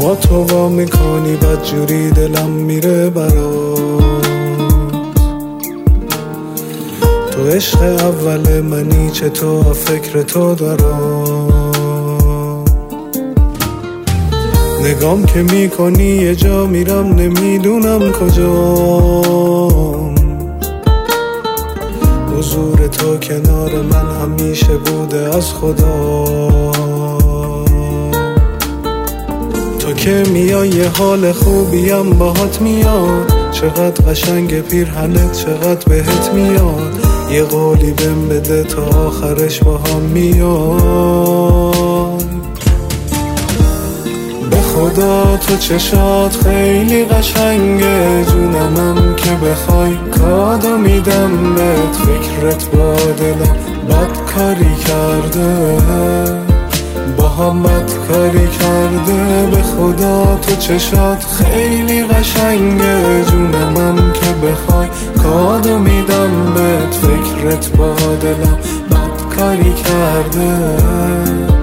با تو وا میکنی بدجوری دلم میره برات. تو عشق اول منی چطور فکر تو دارم. نگام که میکنی یه جا میرم نمیدونم کجام. حضور تو کنار من همیشه بوده از خدا. تو که میای یه حال خوبیم باهات میاد. چقدر قشنگ پیرهنت چقدر بهت میاد. یه قولی بهم بده تا آخرش با هم میاد. به خدا تو چشات خیلی قشنگه جونمم که بخوای کادو میدم بهت. فکرت با دلم بد کاری کرده با هم بد کاری کرده. به خدا تو چشات خیلی قشنگه جونمم که بخوای کادو میدم بهت. فکرت با دلم بد کاری کرده.